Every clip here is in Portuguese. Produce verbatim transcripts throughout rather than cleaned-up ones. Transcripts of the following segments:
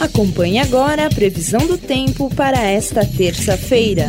Acompanhe agora a previsão do tempo para esta terça-feira.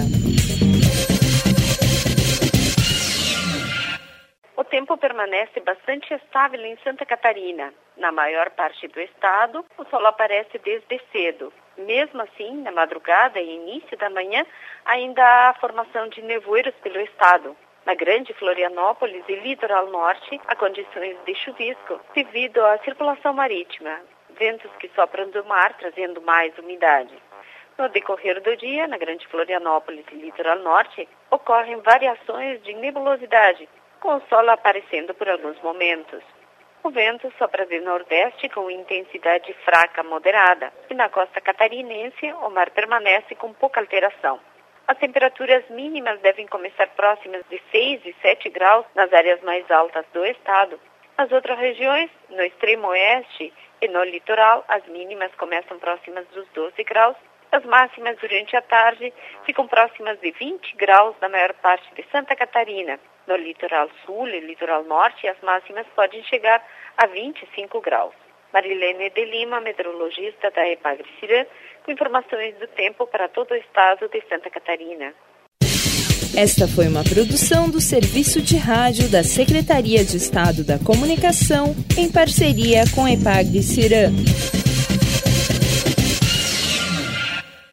O tempo permanece bastante estável em Santa Catarina. Na maior parte do estado, o sol aparece desde cedo. Mesmo assim, na madrugada e início da manhã, ainda há formação de nevoeiros pelo estado. Na Grande Florianópolis e Litoral Norte, há condições de chuvisco devido à circulação marítima, ventos que sopram do mar trazendo mais umidade. No decorrer do dia, na Grande Florianópolis e Litoral Norte, ocorrem variações de nebulosidade, com o sol aparecendo por alguns momentos. O vento sopra de nordeste com intensidade fraca a moderada, e na costa catarinense o mar permanece com pouca alteração. As temperaturas mínimas devem começar próximas de seis e sete graus nas áreas mais altas do estado. Nas outras regiões, no extremo oeste e no litoral, as mínimas começam próximas dos doze graus. As máximas durante a tarde ficam próximas de vinte graus na maior parte de Santa Catarina. No litoral sul e litoral norte, as máximas podem chegar a vinte e cinco graus. Marilene de Lima, meteorologista da Epagri-Cirã, com informações do tempo para todo o estado de Santa Catarina. Esta foi uma produção do Serviço de Rádio da Secretaria de Estado da Comunicação, em parceria com a Epagri-Cirã.